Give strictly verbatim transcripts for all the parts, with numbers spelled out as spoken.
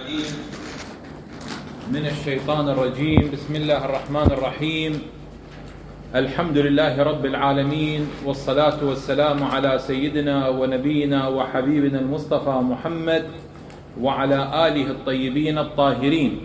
اللعين من الشيطان الرجيم. بسم الله الرحمن الرحيم. الحمد لله رب العالمين، والصلاة والسلام على سيدنا ونبينا وحبيبنا المصطفى محمد وعلى آله الطيبين الطاهرين.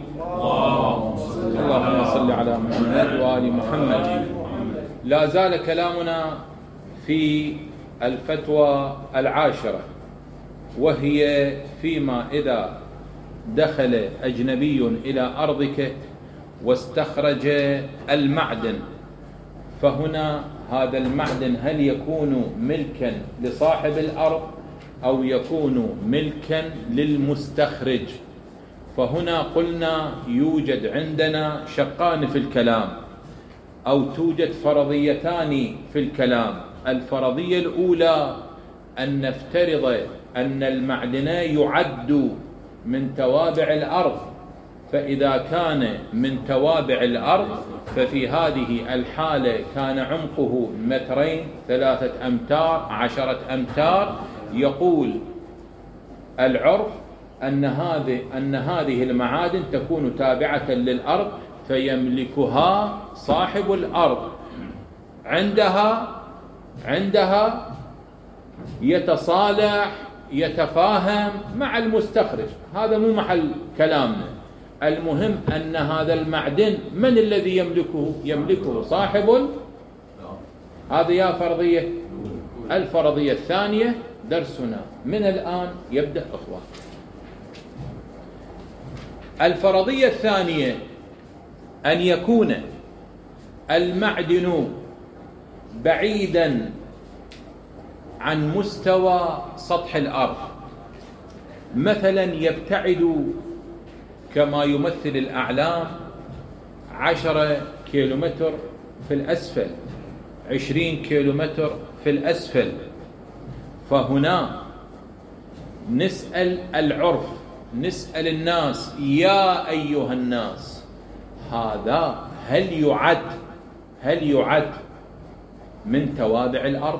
اللهم صل على محمد وآل محمد. لا زال كلامنا في الفتوى العاشرة، وهي فيما إذا دخل أجنبي إلى أرضك واستخرج المعدن، فهنا هذا المعدن هل يكون ملكا لصاحب الأرض أو يكون ملكا للمستخرج؟ فهنا قلنا يوجد عندنا شقان في الكلام، أو توجد فرضيتان في الكلام. الفرضية الأولى أن نفترض أن المعدن يعد من توابع الأرض، فإذا كان من توابع الأرض ففي هذه الحالة كان عمقه مترين، ثلاثة أمتار، عشرة أمتار. يقول العرف أن هذه أن هذه المعادن تكون تابعة للأرض، فيملكها صاحب الأرض. عندها عندها يتصالح يتفاهم مع المستخرج، هذا مو محل كلامنا. المهم أن هذا المعدن من الذي يملكه؟ يملكه صاحب. هذه يا فرضية. الفرضية الثانية درسنا من الآن يبدأ أخوان. الفرضية الثانية أن يكون المعدن بعيدا عن مستوى سطح الأرض، مثلا يبتعد كما يمثل الأعلام عشرة كيلومتر في الأسفل، عشرين كيلومتر في الأسفل. فهنا نسأل العرف، نسأل الناس: يا أيها الناس، هذا هل يعد هل يعد من توابع الأرض؟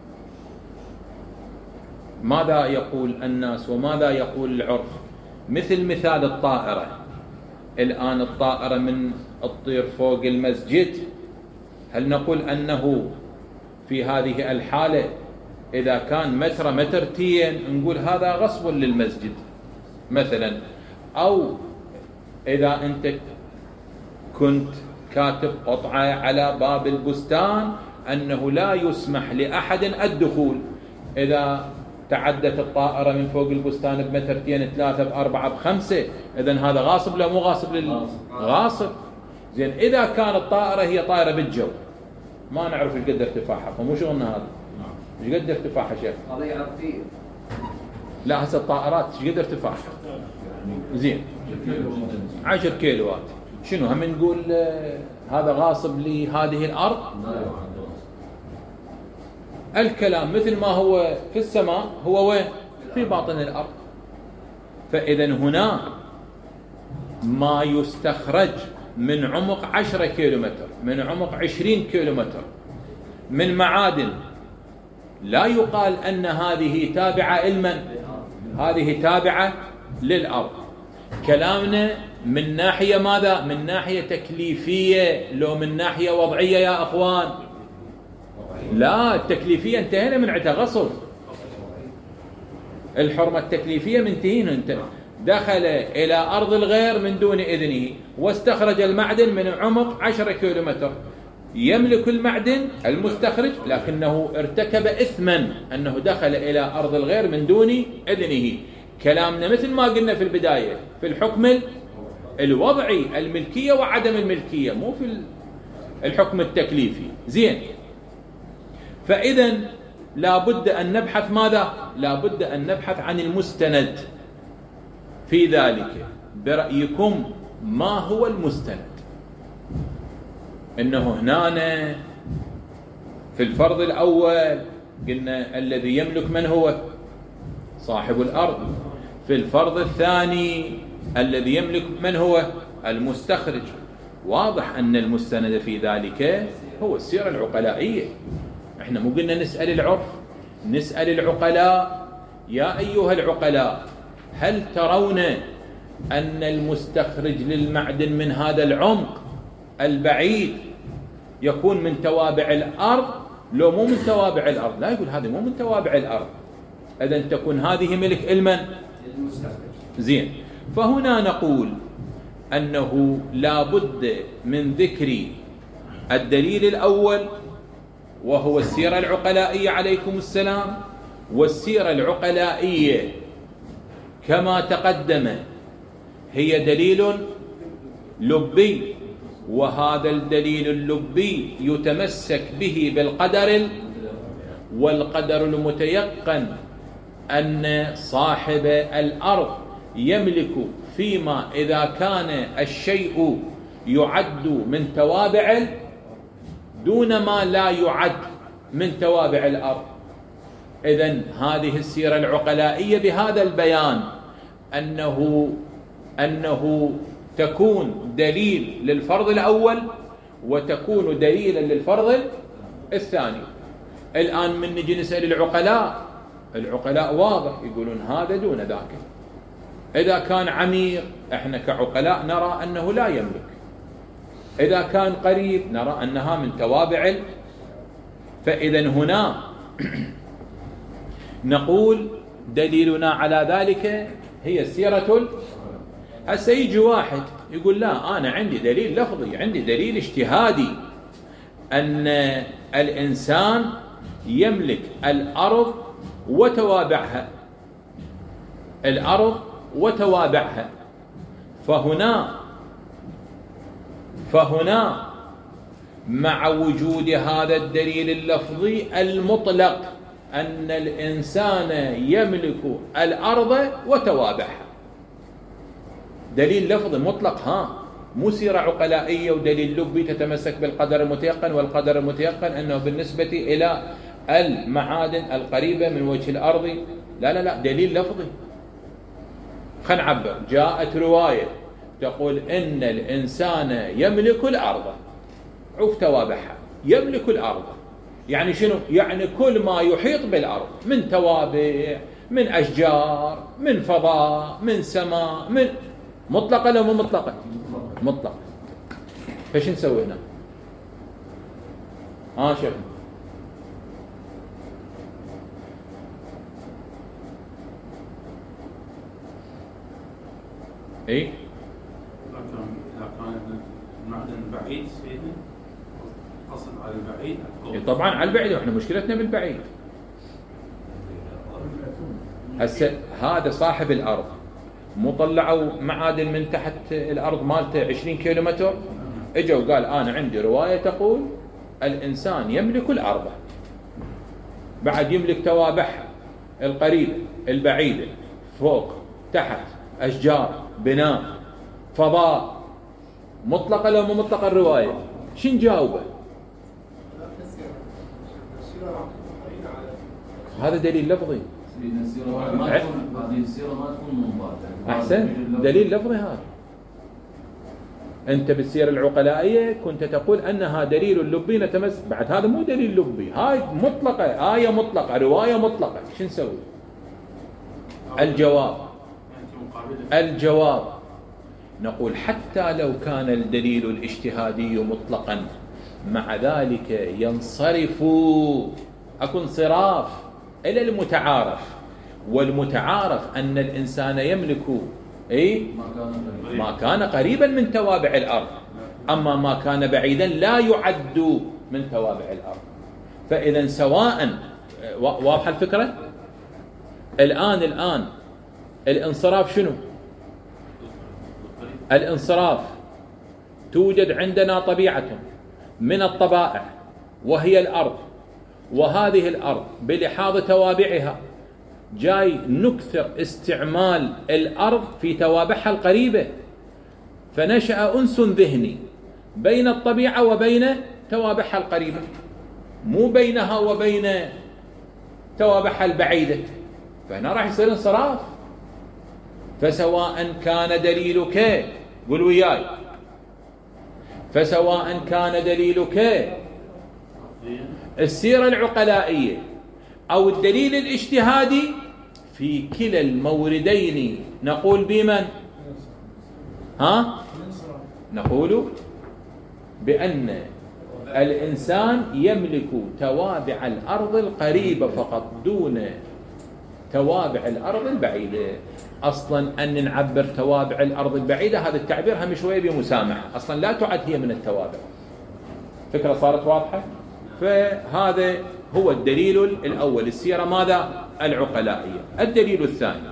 ماذا يقول الناس وماذا يقول العرف؟ مثل مثال الطائرة. الآن الطائرة من تطير فوق المسجد، هل نقول أنه في هذه الحالة إذا كان متر مترتين نقول هذا غصب للمسجد مثلا؟ أو إذا أنت كنت كاتب قطعة على باب البستان أنه لا يسمح لأحد الدخول، إذا تعدت الطائرة من فوق البستان بمترتين، ثلاثة، بأربعة، بخمسة، إذن هذا غاصب لا مو غاصب؟ للغاصب. زين، إذا كانت الطائرة هي طائرة بالجو ما نعرف ايش قد ارتفاعها، فمو شغلنا هذا. ايش قد ارتفاعها شيخ؟ هذا يعرف فيه. لا هسه الطائرات ايش قد ارتفاعها؟ زين، عشر كيلوات. شنو هم نقول هذا غاصب لهذه الأرض؟ الكلام مثل ما هو في السماء هو وين؟ في باطن الأرض. فإذا هنا ما يستخرج من عمق عشرة كيلومتر، من عمق عشرين كيلومتر من معادن، لا يقال أن هذه تابعة لمن؟ هذه تابعة للأرض. كلامنا من ناحية ماذا؟ من ناحية تكليفية لو من ناحية وضعية يا أخوان؟ لا، التكليفية انتهينا من عتها غصب. الحرمة التكليفية منتهين. انت دخل إلى أرض الغير من دون إذنه واستخرج المعدن من عمق عشرة كيلومتر، يملك المعدن المستخرج، لكنه ارتكب إثما أنه دخل إلى أرض الغير من دون إذنه. كلامنا مثل ما قلنا في البداية في الحكم الوضعي، الملكية وعدم الملكية، مو في الحكم التكليفي. زين، فإذا لا بد أن نبحث ماذا؟ لا بد أن نبحث عن المستند في ذلك. برأيكم ما هو المستند؟ إنه هنا في الفرض الأول قلنا الذي يملك من هو؟ صاحب الأرض. في الفرض الثاني الذي يملك من هو؟ المستخرج. واضح أن المستند في ذلك هو السيرة العقلائية. احنا مو قلنا نسأل العرف، نسأل العقلاء: يا أيها العقلاء، هل ترون أن المستخرج للمعدن من هذا العمق البعيد يكون من توابع الأرض لو مو من توابع الأرض؟ لا، يقول هذه مو من توابع الأرض، إذن تكون هذه ملك المن؟ زين. فهنا نقول أنه لا بد من ذكر الدليل الأول وهو السيرة العقلائية عليكم السلام. والسيرة العقلائية كما تقدم هي دليل لبي، وهذا الدليل اللبي يتمسك به بالقدر، والقدر المتيقن أن صاحب الأرض يملك فيما إذا كان الشيء يعد من توابع دون ما لا يعد من توابع الأرض. إذن هذه السيرة العقلائية بهذا البيان أنه أنه تكون دليل للفرض الأول وتكون دليلا للفرض الثاني. الآن من نجي نسأل العقلاء، العقلاء واضح يقولون هذا دون ذاك. إذا كان عميق احنا كعقلاء نرى أنه لا يملك، إذا كان قريب نرى أنها من توابع. فإذا هنا نقول دليلنا على ذلك هي السيرة. هسه يجي واحد يقول لا، أنا عندي دليل لفظي، عندي دليل اجتهادي أن الإنسان يملك الأرض وتوابعها، الأرض وتوابعها. فهنا فهنا مع وجود هذا الدليل اللفظي المطلق أن الإنسان يملك الأرض وتوابعها، دليل لفظي مطلق، ها مو سيرة عقلائية ودليل لبي تتمسك بالقدر المتيقن، والقدر المتيقن أنه بالنسبة إلى المعادن القريبة من وجه الأرض. لا لا لا، دليل لفظي. خلينا نعبر. جاءت رواية تقول إن الإنسان يملك الأرض، عوف توابعها، يملك الأرض يعني شنو؟ يعني كل ما يحيط بالأرض من توابع، من أشجار، من فضاء، من سماء، من مطلقة لو مو مطلقة؟ مطلقة. فايش نسوي هنا؟ ها شوف اي إذا كان المعدن بعيد سيدنا، قصد على البعيد. طبعا على البعيد، واحنا مشكلتنا بالبعيد. هسه هذا صاحب الارض مو طلعوا معادن من تحت الارض مالته عشرين كيلو متر، اجوا وقال انا عندي روايه تقول الانسان يملك الارض، بعد يملك توابعها القريبه البعيده، فوق تحت، اشجار، بناء، فضاء. مطلقه لو مو مطلقه الروايه؟ شن جاوبه؟ هذا دليل لفظي. هذه السيرة ما تكون منضبطة. أحسن، دليل لفظي هذا. أنت بالسيرة العقلائية كنت تقول أنها دليل لبي نتمسك، بعد هذا مو دليل لبي، هاي مطلقة، آية مطلقة، رواية مطلقة. شو نسوي؟ الجواب الجواب نقول حتى لو كان الدليل الاجتهادي مطلقا، مع ذلك ينصرف، أكو انصراف إلى المتعارف، والمتعارف أن الإنسان يملك أي ما كان قريبا من توابع الأرض، أما ما كان بعيدا لا يعد من توابع الأرض. فإذا سواء واضحة الفكرة. الآن الآن الانصراف شنو؟ الانصراف توجد عندنا طبيعة من الطبائع وهي الأرض، وهذه الأرض بلحاظ توابعها جاي نكثر استعمال الأرض في توابعها القريبة، فنشأ أنس ذهني بين الطبيعة وبين توابعها القريبة، مو بينها وبين توابعها البعيدة، فهنا راح يصير انصراف. فسواء كان دليلك، قل وياي، فسواء كان دليلك السيرة العقلائية أو الدليل الاجتهادي، في كلا الموردين نقول بمن؟ ها نقول بأن الإنسان يملك توابع الأرض القريبة فقط دون توابع الأرض البعيدة. أصلا أن نعبر توابع الأرض البعيدة هذا التعبير هم شوية بمسامحة، أصلا لا تعد هي من التوابع. فكرة صارت واضحة؟ فهذا هو الدليل الأول، السيرة ماذا؟ العقلائية. الدليل الثاني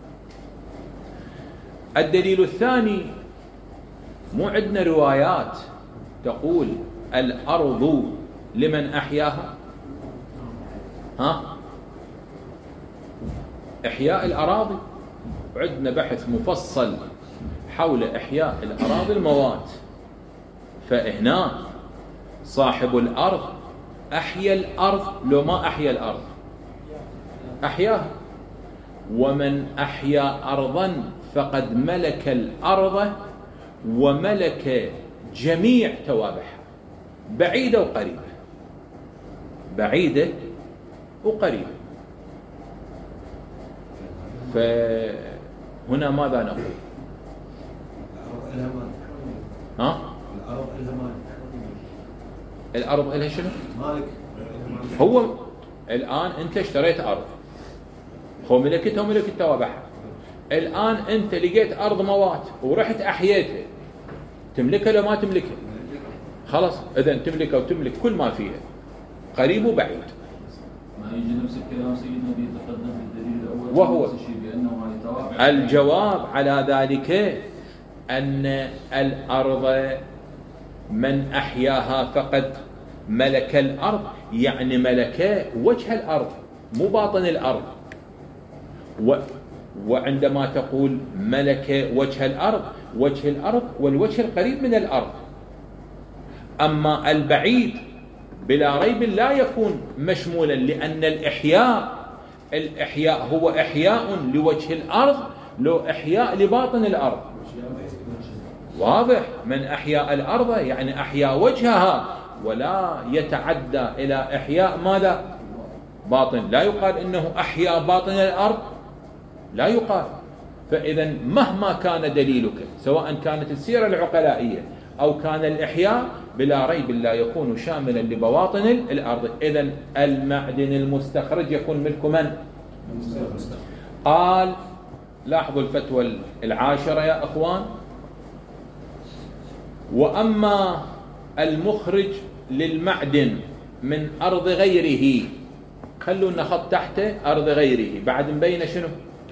الدليل الثاني مو عندنا روايات تقول الأرض لمن أحياها؟ ها؟ إحياء الأراضي، عندنا بحث مفصل حول إحياء الأراضي الموات. فهنا صاحب الأرض أحيا الأرض لو ما أحيا الأرض أحياها، ومن أحيا أرضا فقد ملك الأرض وملك جميع توابعها، بعيدة وقريبة، بعيدة وقريبة. فهنا ماذا نقول؟ ها؟ الأرض إلها مالك. الأرض إلها شنو؟ مالك. هو الآن أنت اشتريت أرض، هو ملكتها وملك توابعها. الآن أنت لقيت أرض موات ورحت أحييتها، تملكها لو ما تملكها؟ خلاص، إذا تملكها وتملك كل ما فيها، قريب وبعيد. ما يجي نفس الكلام سيدنا بيتقدم في الدليل الأول وهو بأنه هذه توابع. الجواب على ذلك أن الأرض من أحياها فقد ملك الأرض، يعني ملك وجه الأرض مو باطن الأرض. و وعندما تقول ملك وجه الأرض، وجه الأرض والوجه القريب من الأرض. أما البعيد بلا ريب لا يكون مشمولا، لأن الإحياء الإحياء هو إحياء لوجه الأرض لو إحياء لباطن الأرض. واضح؟ من أحياء الأرض يعني أحياء وجهها، ولا يتعدى إلى إحياء ماذا؟ باطن. لا يقال إنه أحياء باطن الأرض، لا يقال. فإذا مهما كان دليلك، سواء كانت السيرة العقلائية أو كان الإحياء، بلا ريب لا يكون شاملا لبواطن الأرض. إذا المعدن المستخرج يكون ملك من؟ قال، لاحظوا الفتوى العاشرة يا أخوان: وأما المخرج للمعدن من أرض غيره، خلونا خط تحته أرض غيره، بعد مبينة شنو؟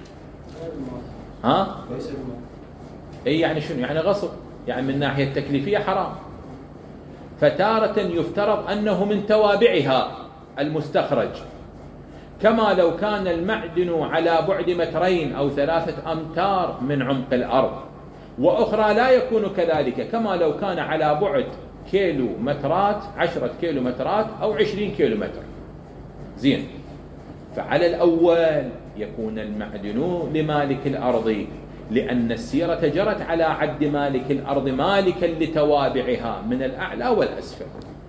ها؟ أي يعني شنو؟ يعني غصب، يعني من ناحية التكليفية حرام. فتارة يفترض أنه من توابعها المستخرج، كما لو كان المعدن على بعد مترين أو ثلاثة أمتار من عمق الأرض، وأخرى لا يكون كذلك، كما لو كان على بعد كيلو مترات، عشرة كيلو مترات أو عشرين كيلو متر. زين، فعلى الأول يكون المعدن لمالك الأرض، لأن السيرة جرت على عد مالك الأرض مالكا لتوابعها من الأعلى والأسفل.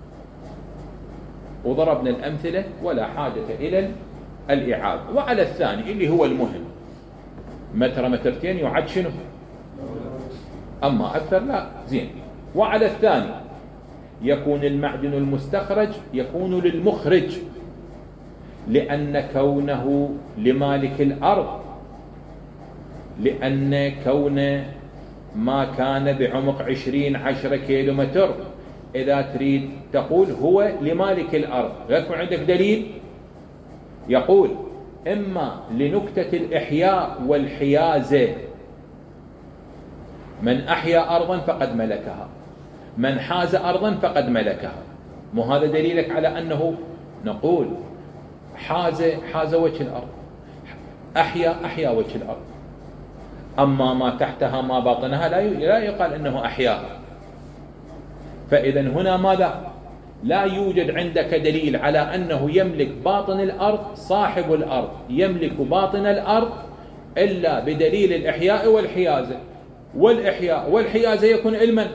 وضربنا الأمثلة ولا حاجة إلى الإعادة. وعلى الثاني اللي هو المهم، متر مترتين يعد شنو؟ أما أكثر لا. زين، وعلى الثاني يكون المعدن المستخرج يكون للمخرج، لأن كونه لمالك الأرض، لأن كون ما كان بعمق عشرين عشرة كيلو متر، إذا تريد تقول هو لمالك الأرض، غير عندك دليل يقول إما لنكتة الإحياء والحيازة، من أحيا أرضا فقد ملكها، من حاز أرضا فقد ملكها. مو هذا دليلك على أنه نقول حاز حاز وجه الأرض، أحيا أحيا وجه الأرض، أما ما تحتها ما باطنها لا يقال أنه أحياها. فإذا هنا ماذا؟ لا يوجد عندك دليل على أنه يملك باطن الأرض، صاحب الأرض يملك باطن الأرض إلا بدليل الإحياء والحيازة. والإحياء والحيازة يكون علما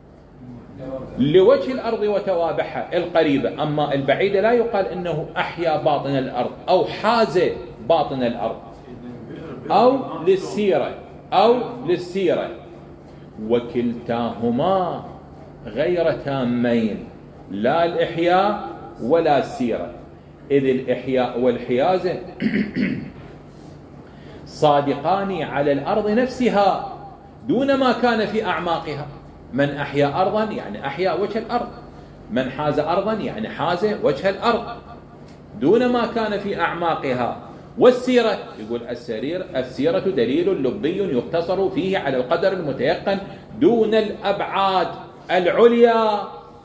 لوجه الأرض وتوابعها القريبة، أما البعيدة لا يقال أنه أحيا باطن الأرض أو حاز باطن الأرض. أو للسيرة أو للسيرة وكلتاهما غير تامين، لا الإحياء ولا السيرة، إذ الإحياء والحيازة صادقان على الأرض نفسها دون ما كان في أعماقها. من أحيا أرضا يعني أحيا وجه الأرض، من حاز أرضا يعني حاز وجه الأرض دون ما كان في أعماقها. والسيرة يقول السرير السيرة دليل لبي يقتصر فيه على القدر المتيقن دون الأبعاد العليا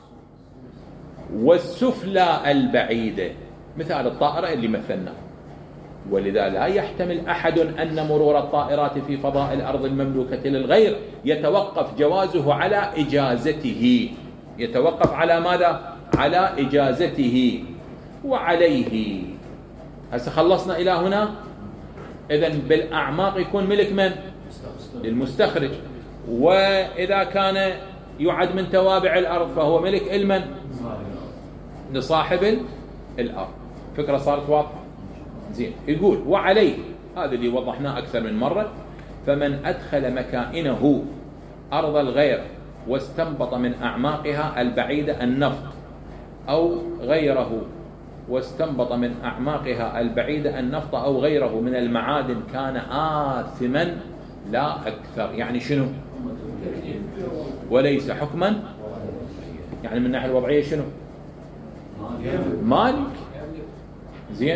والسفلى البعيدة، مثال الطائرة اللي مثلنا. ولذا لا يحتمل أحد أن مرور الطائرات في فضاء الأرض المملوكة للغير يتوقف جوازه على إجازته، يتوقف على ماذا؟ على إجازته. وعليه هسه خلصنا إلى هنا. إذن بالأعماق يكون ملك من؟ للمستخرج. وإذا كان يعد من توابع الأرض فهو ملك المن؟ لصاحب الأرض. فكرة صارت واضحة؟ زين. يقول وعليه، هذا اللي وضحناه أكثر من مرة، فمن أدخل مكائنه أرض الغير واستنبط من أعماقها البعيدة النفط أو غيره واستنبط من أعماقها البعيدة النفط أو غيره من المعادن كان آثما لا أكثر. يعني شنو؟ وليس حكما، يعني من الناحية الوضعية شنو؟ مالك. زين.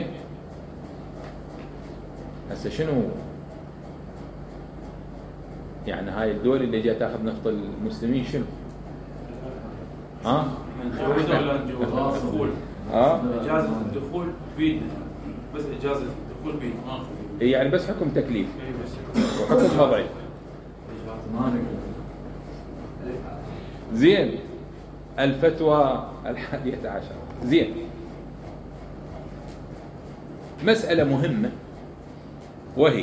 هسه شنو يعني هاي الدول اللي جاء تاخذ نفط المسلمين شنو؟ ها؟ ها؟ إجازة الدخول بيد، بس إجازة الدخول بيد ما أخذ. يعني بس حكم تكليف وحكم وضعي. زين. الفتوى الحادية عشر. زين. مسألة مهمة وهي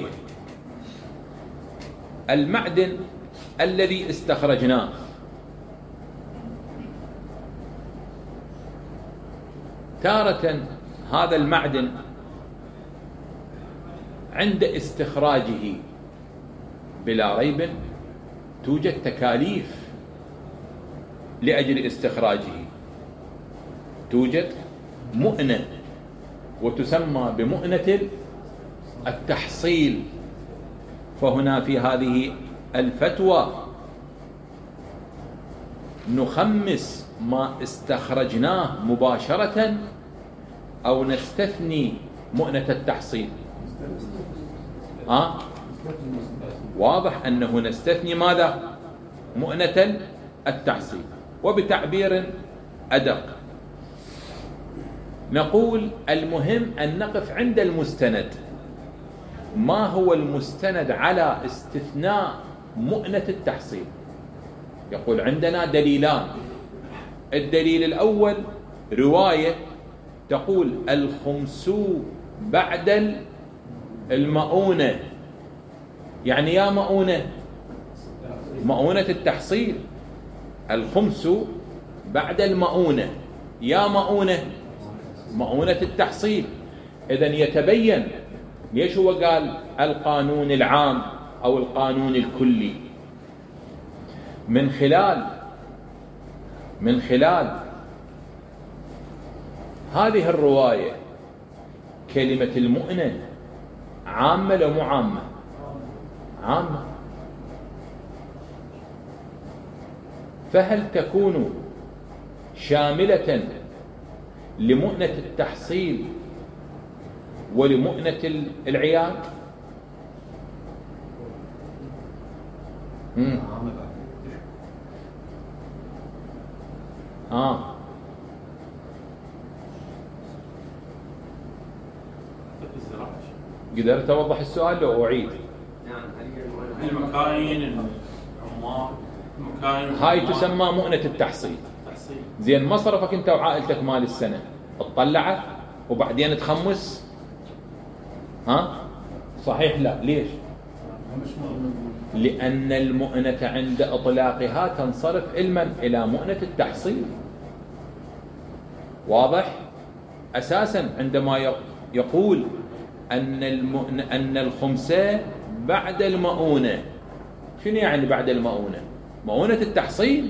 المعدن الذي استخرجناه تارة هذا المعدن عند استخراجه بلا ريب توجد تكاليف لأجل استخراجه، توجد مؤنة وتسمى بمؤنة التحصيل. فهنا في هذه الفتوى نخمس ما استخرجناه مباشرة أو نستثني مؤنة التحصيل. آه؟ واضح أنه نستثني ماذا؟ مؤنة التحصيل. وبتعبير أدق نقول المهم أن نقف عند المستند. ما هو المستند على استثناء مؤنة التحصيل؟ يقول عندنا دليلان. الدليل الأول رواية تقول الخمس بعد المؤونة، يعني يا مؤونة مؤونة التحصيل، الخمس بعد المؤونة يا مؤونة مؤونة التحصيل. إذن يتبين ليش هو قال القانون العام أو القانون الكلي. من خلال من خلال هذه الرواية كلمة المؤنة عامة لو مو عامة؟ عامة. فهل تكون شاملة لمؤنة التحصيل ولمؤنة العياد؟ مم. آه قدرت أوضح السؤال لو أعيد؟ المكاين العمار المكاين هاي تسمى مؤنة التحصيل. زين. مصرفك أنت وعائلتك مال السنة تطلعه وبعدين تخمس، ها؟ صحيح؟ لا. ليش؟ لأن المؤنة عند إطلاقها تنصرف علما إلى مؤنة التحصيل. واضح؟ أساسا عندما يقول أن المؤنة أن الخمسة بعد المؤونة، شنو يعني بعد المؤونة؟ مؤونة التحصيل.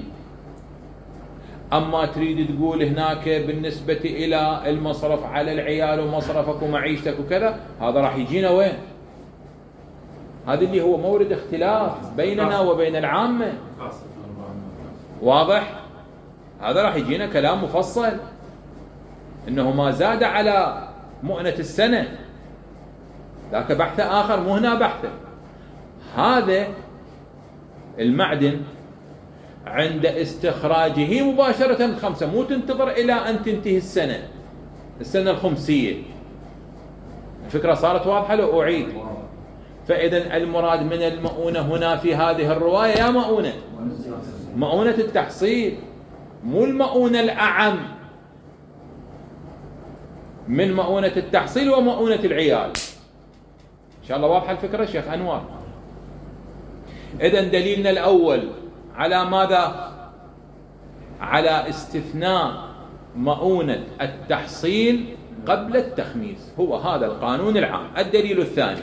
أما تريد تقول هناك بالنسبة إلى المصرف على العيال ومصرفك ومعيشتك وكذا، هذا راح يجينا وين؟ هذا اللي هو مورد اختلاف بيننا وبين العامة. واضح؟ هذا راح يجينا كلام مفصل إنه ما زاد على مؤنة السنة، ذاك بحث آخر، مو هنا بحث. هذا المعدن عند استخراجه مباشرة الخمسة، مو تنتظر إلى أن تنتهي السنة السنة الخمسية. الفكرة صارت واضحة لو أعيد؟ فإذا المراد من المؤونة هنا في هذه الرواية يا مؤونة مؤونة التحصيل، مو المؤونة الأعم من مؤونة التحصيل ومؤونة العيال. إن شاء الله واضحة الفكرة شيخ أنور؟ إذن دليلنا الأول على ماذا؟ على استثناء مؤونة التحصيل قبل التخميس، هو هذا القانون العام. الدليل الثاني،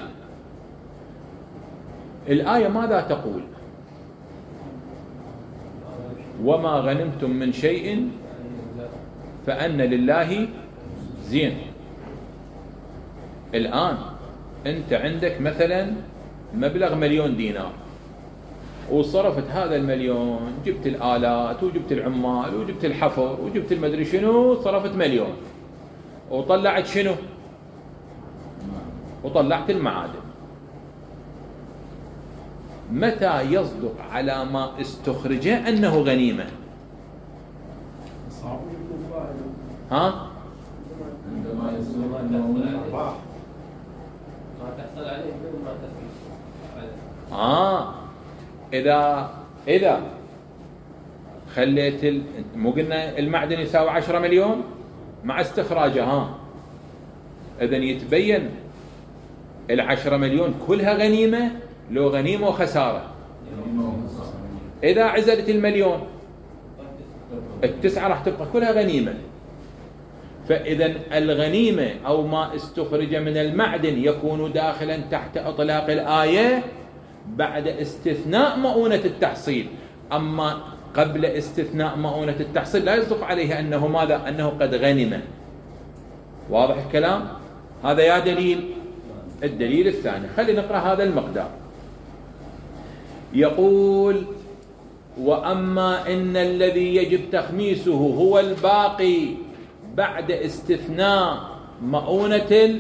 الآية ماذا تقول؟ وما غنمتم من شيء فأن لله زين. الآن أنت عندك مثلا مبلغ مليون دينار، وصرفت هذا المليون، جبت الآلات وجبت العمال وجبت الحفر وجبت المدري شنو، صرفت مليون وطلعت شنو؟ وطلعت المعادن. متى يصدق على ما استخرجه أنه غنيمة؟ ها؟ عندما يصدق أنه ما تحصل عليه ما تحصل. آه إذا إذا خليت ال... مو قلنا المعدن يساوي عشرة مليون مع استخراجه، ها إذن يتبين العشرة مليون كلها غنيمة لو غنيمة وخسارة. إذا عزلت المليون التسعة راح تبقى كلها غنيمة. فإذا الغنيمة أو ما استخرج من المعدن يكون داخلا تحت إطلاق الآية بعد استثناء مؤونة التحصيل. أما قبل استثناء مؤونة التحصيل لا يصدق عليه أنه ماذا؟ أنه قد غنم. واضح الكلام؟ هذا يا دليل. الدليل الثاني، خلينا نقرأ هذا المقدار. يقول: وأما إن الذي يجب تخميسه هو الباقي بعد استثناء مؤونة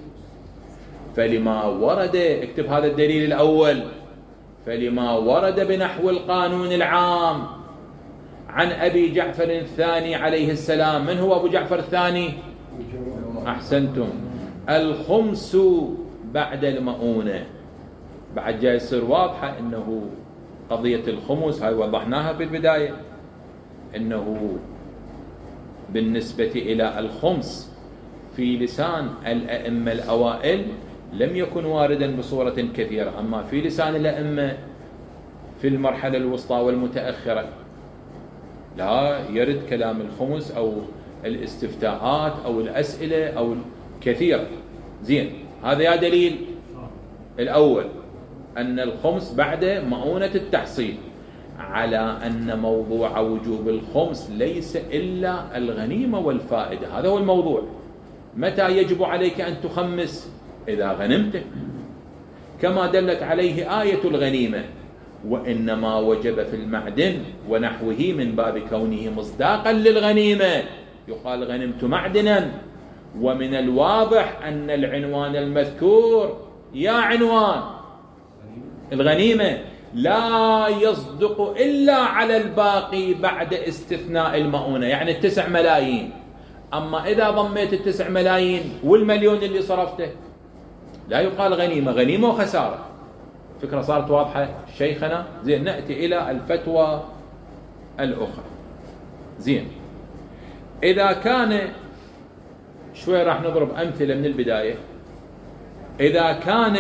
فلما ورد، اكتب هذا الدليل الأول، فلما ورد بنحو القانون العام عن أبي جعفر الثاني عليه السلام. من هو أبو جعفر الثاني؟ أحسنتم، الخمس بعد المؤونة. بعد جاي يصير واضحة أنه قضية الخمس هاي وضحناها بالبداية، أنه بالنسبة إلى الخمس في لسان الأئمة الأوائل لم يكن واردا بصورة كثيرة، أما في لسان الأئمة في المرحلة الوسطى والمتأخرة لا يرد كلام الخمس أو الاستفتاءات أو الأسئلة أو كثيرة. زين، هذا يا دليل الأول أن الخمس بعد مؤونة التحصيل، على أن موضوع وجوب الخمس ليس إلا الغنيمة والفائدة. هذا هو الموضوع. متى يجب عليك أن تخمس؟ إذا غنمت، كما دلت عليه آية الغنيمة: وإنما وجب في المعدن ونحوه من باب كونه مصداقا للغنيمة، يقال غنمت معدنا. ومن الواضح أن العنوان المذكور يا عنوان الغنيمة لا يصدق إلا على الباقي بعد استثناء المؤونة، يعني التسع ملايين. أما إذا ضميت التسع ملايين والمليون اللي صرفته لا يقال غنيمة، غنيمة وخسارة. فكرة صارت واضحة شيخنا؟ زين، نأتي إلى الفتوى الأخرى. زين، إذا كان شوي راح نضرب أمثلة من البداية. إذا كان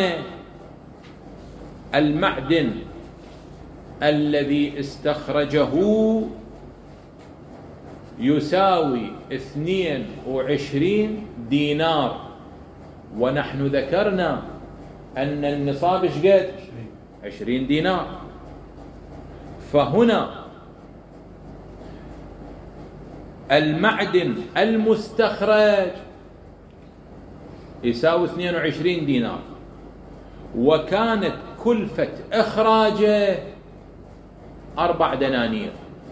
المعدن الذي استخرجه يساوي اثنين وعشرين دينار، ونحن ذكرنا أن النصاب ايش قد؟ عشرين دينار، فهنا المعدن المستخرج يساوي اثنين وعشرين دينار، وكانت كلفة إخراجه أربع دنانير.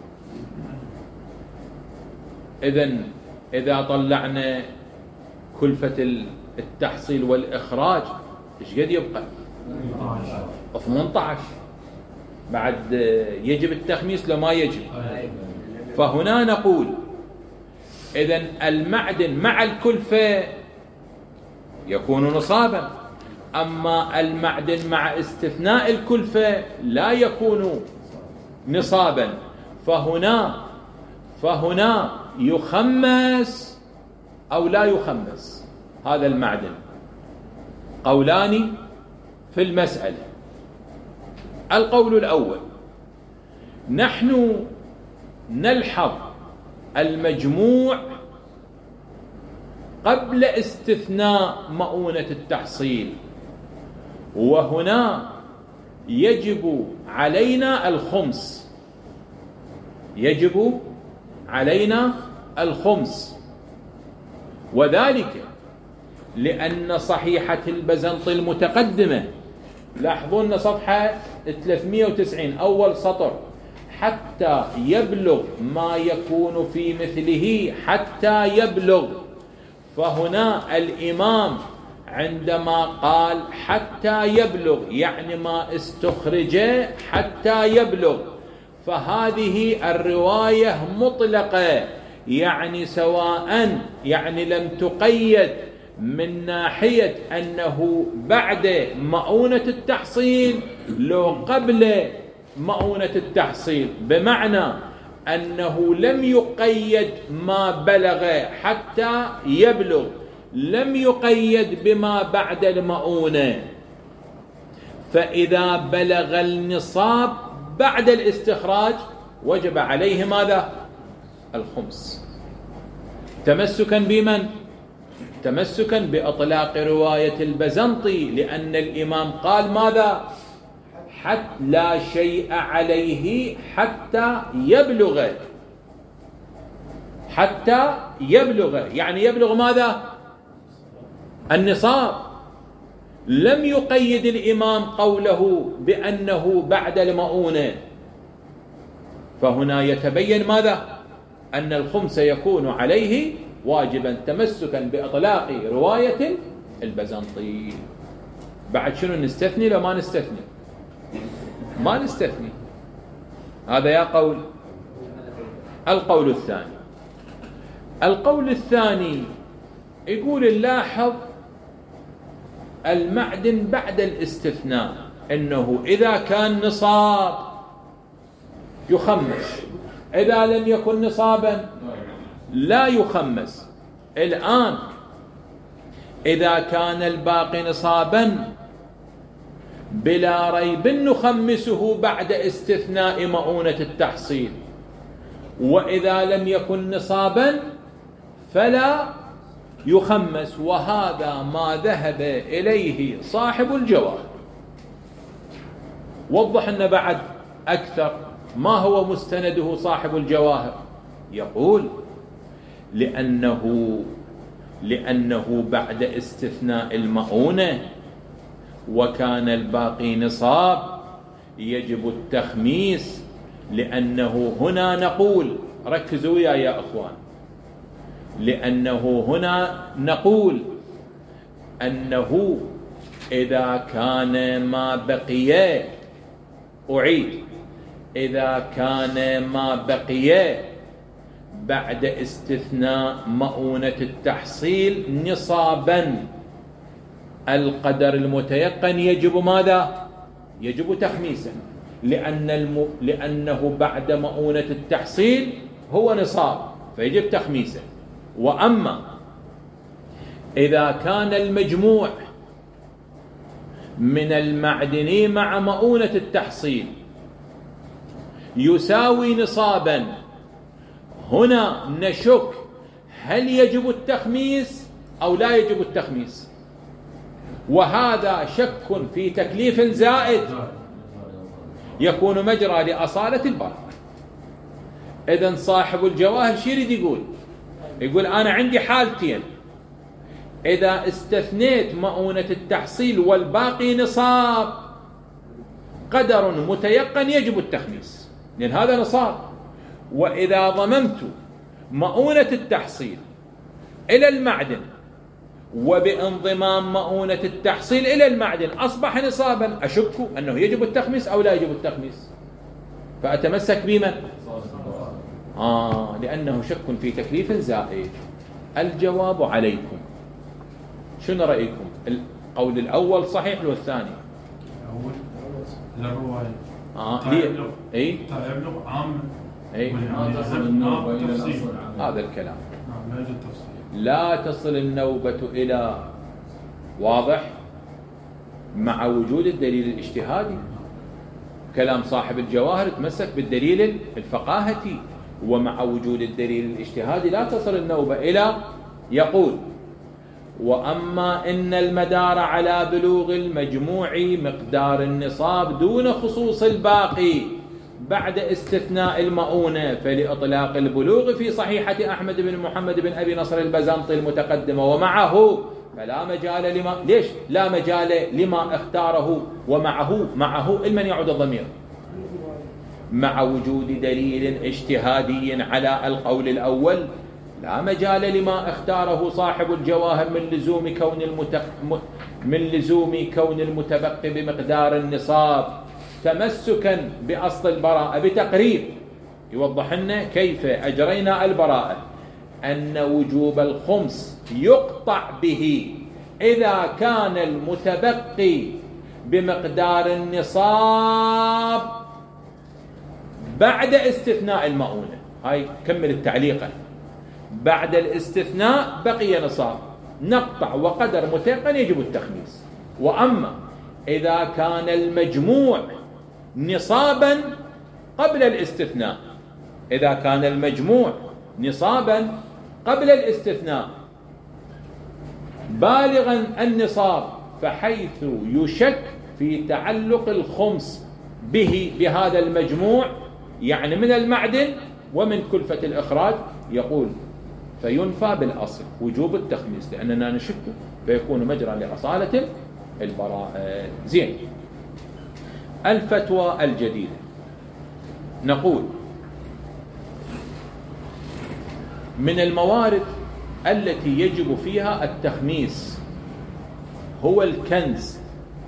إذن إذا طلعنا كلفة التحصيل والإخراج إيش قد يبقى؟ ثمانية عشر. بعد يجب التخميس لو ما يجب. فهنا نقول إذن المعدن مع الكلفة يكون نصابا، أما المعدن مع استثناء الكلفة لا يكون نصابا. فهنا فهنا يخمس أو لا يخمس هذا المعدن. قولان في المسألة. القول الأول: نحن نلحظ المجموع قبل استثناء مؤونة التحصيل، وهنا يجب علينا الخمس، يجب علينا الخمس، وذلك لأن صحيحة البزنطي المتقدمة، لاحظون صفحة ثلاثمئة وتسعين أول سطر: حتى يبلغ ما يكون في مثله حتى يبلغ. فهنا الإمام عندما قال حتى يبلغ يعني ما استخرج حتى يبلغ، فهذه الرواية مطلقة، يعني سواء يعني لم تقيد من ناحية أنه بعد مؤونة التحصيل لو قبل مؤونة التحصيل، بمعنى أنه لم يقيد ما بلغ حتى يبلغ، لم يقيد بما بعد المؤونة. فإذا بلغ النصاب بعد الاستخراج وجب عليه ماذا؟ الخمس، تمسكا بمن؟ تمسكا بإطلاق رواية البزنطي، لأن الإمام قال ماذا؟ حتى لا شيء عليه حتى يبلغ، حتى يبلغ يعني يبلغ ماذا؟ النصاب. لم يقيد الإمام قوله بأنه بعد المؤونة. فهنا يتبين ماذا؟ أن الخمس يكون عليه واجبا، تمسكا بإطلاق رواية البزنطي. بعد شنو نستثني لو ما نستثني؟ ما نستثني. هذا يا قول. القول الثاني، القول الثاني يقول نلاحظ المعدن بعد الاستثناء انه اذا كان نصاب يخمس، اذا لم يكن نصابا لا يخمس. الآن اذا كان الباقي نصابا بلا ريب نخمسه بعد استثناء مؤونة التحصيل، وإذا لم يكن نصابا فلا يخمس. وهذا ما ذهب إليه صاحب الجواهر. وضح لنا بعد أكثر ما هو مستنده صاحب الجواهر. يقول لأنه لأنه بعد استثناء المؤونة وكان الباقي نصاب يجب التخميس، لأنه هنا نقول، ركزوا ويا يا أخوان، لأنه هنا نقول أنه إذا كان ما بقي، أعيد، إذا كان ما بقي بعد استثناء مؤونة التحصيل نصابا القدر المتيقن يجب ماذا؟ يجب تخميسا، لأن الم... لأنه بعد مؤونة التحصيل هو نصاب فيجب تخميسا. وأما إذا كان المجموع من المعدن مع مؤونة التحصيل يساوي نصابا، هنا نشك هل يجب التخميس أو لا يجب التخميس، وهذا شك في تكليف زائد. يكون مجرى لأصالة البراءة. إذن صاحب الجواهر شو يريد يقول؟ يقول أنا عندي حالتين، إذا استثنيت مؤونة التحصيل والباقي نصاب قدر متيقن يجب التخميس لأن هذا نصاب، وإذا ضممت مؤونة التحصيل إلى المعدن وبانضمام مؤونة التحصيل إلى المعدن أصبح نصابا، أشك أنه يجب التخميس أو لا يجب التخميس، فأتمسك بمن؟ آه لأنه شك في تكليف زائد. الجواب عليكم، شنو رأيكم؟ القول الأول صحيح لو الثاني؟ الأول للرواية آه ليه؟ أي يبلغ عام أي ما تصل النوبة إلى الأصل. هذا الكلام نعم لا يوجد تفصيل. لا تصل النوبة إلى، واضح، مع وجود الدليل الاجتهادي. كلام صاحب الجواهر تمسك بالدليل الفقاهتي، ومع وجود الدليل الاجتهادي لا تصل النوبة إلى. يقول وأما إن المدار على بلوغ المجموع مقدار النصاب دون خصوص الباقي بعد استثناء المؤونة فلإطلاق البلوغ في صحيحة أحمد بن محمد بن أبي نصر البزنطي المتقدمة ومعه فلا مجال لما ليش لا مجال لما اختاره ومعه معه المن يعود الضمير مع وجود دليل اجتهادي على القول الأول لا مجال لما اختاره صاحب الجواهر من لزوم كون المتق... من لزوم كون المتبقي بمقدار النصاب تمسكا بأصل البراءة بتقرير يوضح لنا كيف أجرينا البراءة أن وجوب الخمس يقطع به إذا كان المتبقي بمقدار النصاب بعد استثناء المؤونة. هاي كمل التعليقة. بعد الاستثناء بقي نصاب نقطع وقدر متيقن يجب التخميس. وأما إذا كان المجموع نصابا قبل الاستثناء إذا كان المجموع نصابا قبل الاستثناء بالغا النصاب فحيث يشك في تعلق الخمس به بهذا المجموع يعني من المعدن ومن كلفة الإخراج يقول فينفى بالأصل وجوب التخميس لأننا نشك فيكون مجرى لأصالة البراءة. زين. الفتوى الجديدة نقول من الموارد التي يجب فيها التخميس هو الكنز،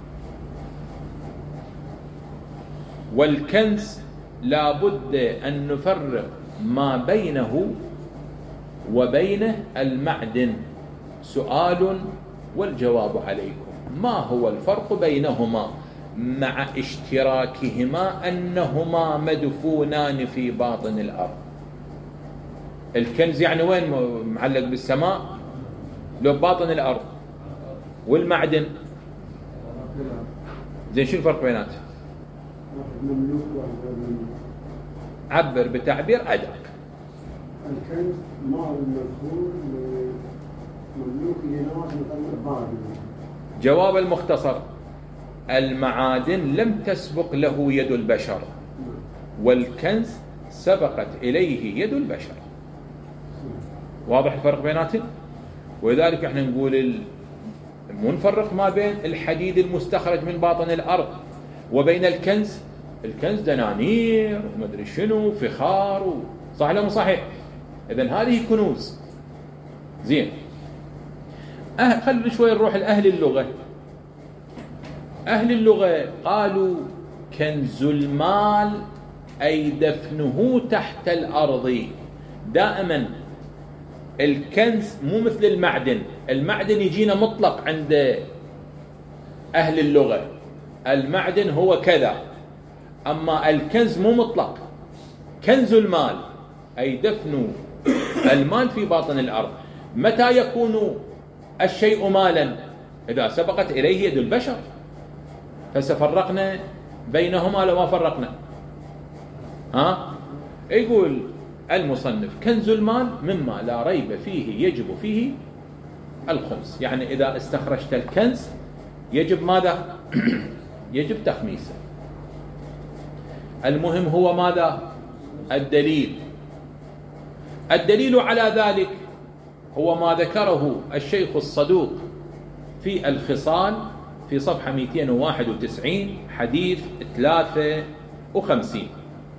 والكنز لا بد أن نفرق ما بينه وبين المعدن. سؤال والجواب عليكم. ما هو الفرق بينهما مع اشتراكهما أنهما مدفونان في باطن الأرض؟ الكنز يعني وين معلق بالسماء لو باطن الأرض، والمعدن زين شو الفرق بيناتهم؟ عبر بتعبير أدق. الكنز مال المدخول مملوك لناس مثل بعض. جواب المختصر المعادن لم تسبق له يد البشر والكنز سبقت إليه يد البشر. واضح الفرق بيناتهم؟ ولذلك احنا نقول مو نفرق ما بين الحديد المستخرج من باطن الأرض وبين الكنز. الكنز دنانير ومدري شنو فخار و... صح ولا مو صحيح؟ إذن هذه كنوز. زين. أه خلوا شوي نروح لأهل اللغة. أهل اللغة قالوا كنز المال أي دفنه تحت الأرض. دائما الكنز مو مثل المعدن. المعدن يجينا مطلق عند أهل اللغة، المعدن هو كذا، أما الكنز مو مطلق. كنز المال أي دفن المال في باطن الأرض. متى يكون الشيء مالا؟ إذا سبقت إليه يد البشر. فسفرقنا بينهما لو ما فرقنا. ها؟ يقول المصنف كنز المال مما لا ريب فيه يجب فيه الخمس، يعني إذا استخرجت الكنز يجب ماذا؟ يجب تخميسه. المهم هو ماذا؟ الدليل. الدليل على ذلك هو ما ذكره الشيخ الصدوق في الخصال في صفحة مئتين وواحد وتسعين حديث ثلاثة وخمسين.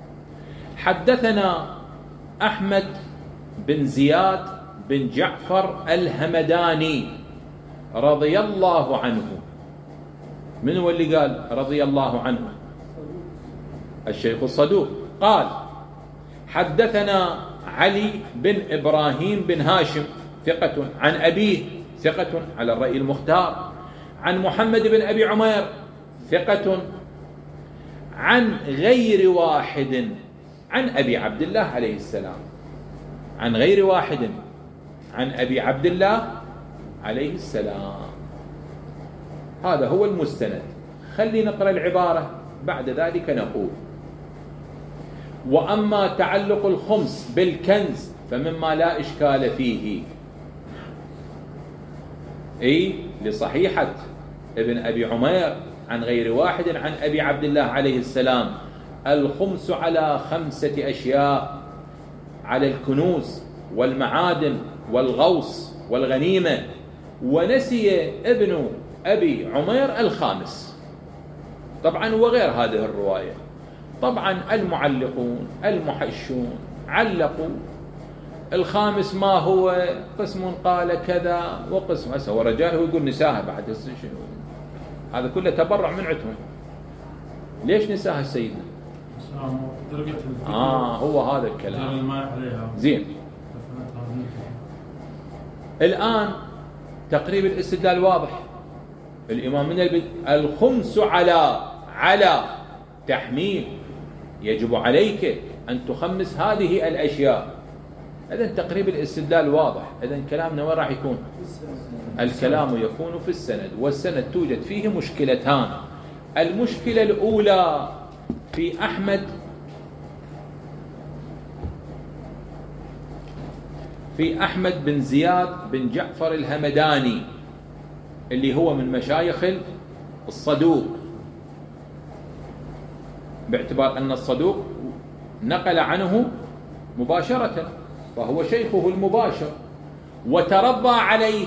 حدثنا أحمد بن زياد بن جعفر الهمداني رضي الله عنه. من هو اللي قال رضي الله عنه؟ الشيخ الصدوق. قال حدثنا علي بن إبراهيم بن هاشم ثقة عن أبيه ثقة على الرأي المختار، عن محمد بن أبي عمير ثقة، عن غير واحد عن أبي عبد الله عليه السلام، عن غير واحد عن أبي عبد الله عليه السلام. هذا هو المستند. خلي نقرأ العبارة بعد ذلك نقول: وأما تعلق الخمس بالكنز فمما لا إشكال فيه. أي لصحيحة ابن أبي عمير عن غير واحد عن أبي عبد الله عليه السلام الخمس على خمسة أشياء: على الكنوز والمعادن والغوص والغنيمة. ونسي ابن أبي عمير الخامس طبعا وغير هذه الرواية. طبعا المعلقون المحشون علقوا الخامس ما هو، قسم قال كذا وقسم. هسه هو رجال هو يقول نساها بعد شنو؟ هذا كله تبرع من عندهم. ليش نساها سيدنا؟ اه هو هذا الكلام. زين. الآن تقريب الاستدلال واضح. الإمام من البدء الخمس على على تحميل، يجب عليك أن تخمس هذه الأشياء. إذن تقريب الاستدلال واضح. إذن كلامنا وين راح يكون؟ الكلام يكون في السند، والسند توجد فيه مشكلتان. المشكلة الأولى في أحمد في أحمد بن زياد بن جعفر الهمداني اللي هو من مشايخ الصدوق، باعتبار أن الصدوق نقل عنه مباشرة فهو شيخه المباشر وترضى عليه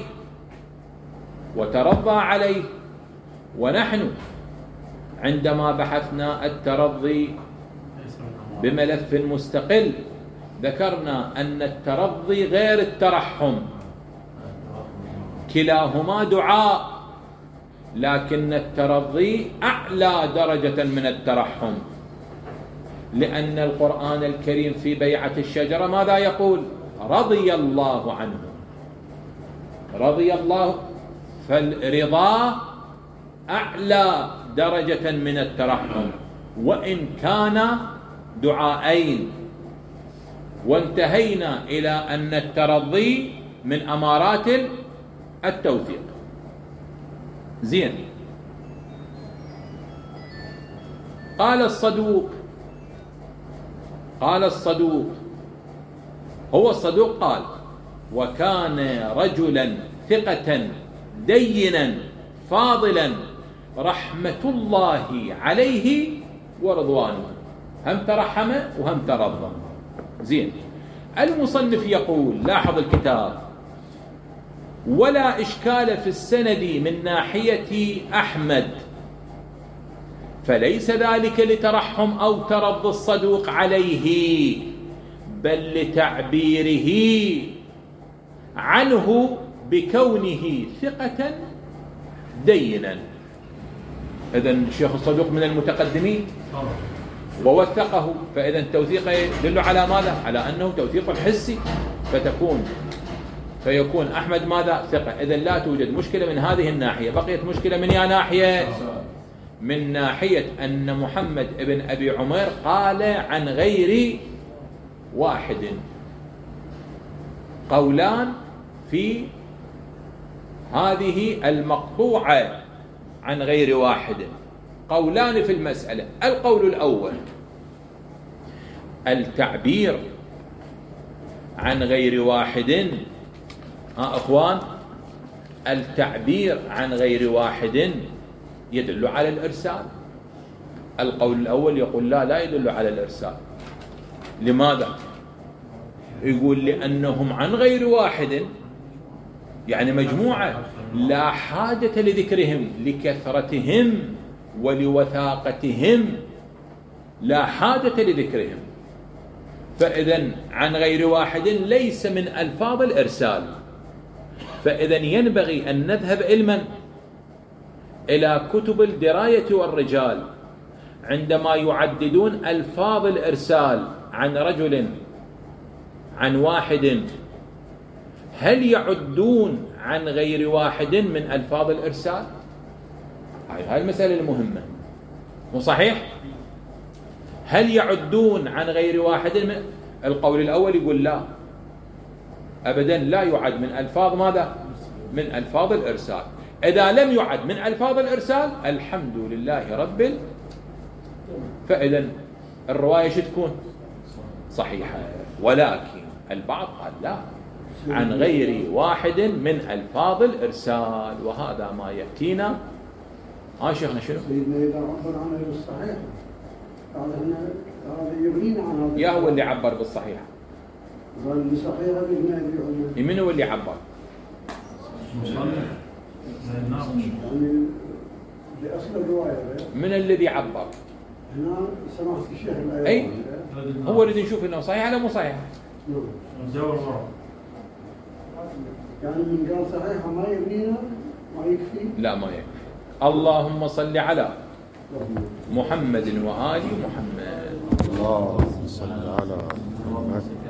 وترضى عليه ونحن عندما بحثنا الترضي بملف مستقل ذكرنا أن الترضي غير الترحم، كلاهما دعاء، لكن الترضي أعلى درجة من الترحم، لأن القرآن الكريم في بيعة الشجرة ماذا يقول؟ رضي الله عنه. رضي الله، فالرضا أعلى درجة من الترحم وإن كان دعائين. وانتهينا إلى أن الترضي من أمارات التوثيق. زين. قال الصدوق قال الصدوق هو الصدوق قال: وكان رجلا ثقة دينا فاضلا رحمة الله عليه ورضوانه. هم ترحم وهم ترضى. زين. المصنف يقول، لاحظ الكتاب: ولا إشكال في السند من ناحية أحمد، فليس ذلك لترحم أو ترضى الصدوق عليه، بل لتعبيره عنه بكونه ثقة دينا. إذن الشيخ الصدوق من المتقدمين ووثقه، فإذا التوثيق يدل على ماذا؟ على أنه توثيق حسي، فتكون فيكون أحمد ماذا؟ ثقة. إذن لا توجد مشكلة من هذه الناحية. بقيت مشكلة من يا ناحية؟ من ناحية أن محمد ابن أبي عمير قال عن غير واحد. قولان في هذه المقطوعة عن غير واحد، قولان في المسألة. القول الأول: التعبير عن غير واحد، ها أخوان، التعبير عن غير واحد يدل على الإرسال. القول الأول يقول لا لا يدل على الإرسال. لماذا؟ يقول لأنهم عن غير واحد، يعني مجموعة لا حاجة لذكرهم لكثرتهم ولوثاقتهم، لا حاجة لذكرهم. فإذا عن غير واحد ليس من ألفاظ الإرسال. فإذا ينبغي أن نذهب علما إلى كتب الدراية والرجال عندما يعددون ألفاظ الإرسال عن رجل عن واحد، هل يعدون عن غير واحد من ألفاظ الإرسال؟ هاي المسألة المهمة، مو صحيح؟ هل يعدون عن غير واحد من القول الأول يقول لا أبدا، لا يعد من ألفاظ ماذا؟ من ألفاظ الإرسال. إذا لم يعد من ألفاظ الإرسال الحمد لله رب ال... فإذا الرواية شو تكون؟ صحيحة. ولكن البعض قال لا، عن غير واحد من ألفاظ الإرسال، وهذا ما يأتينا. ها شيخنا شنو؟ سيدنا إذا عبر عنه بالصحيح هذا يغنينا عن هذا. يا هو اللي عبر بالصحيح؟ قال بالصحيح هذا من هو اللي عبر؟ يعني لأصل الرواية. من الذي عبر؟ هنا سمعت الشيخ الأيوبي. أي هو اللي نشوف إنه صحيح ولا مو صحيح؟ يعني من قال صحيح ما يبنينا ما يكفي؟ لا ما يكفي. اللهم صل على محمد وآل محمد. اللهم صل على محمد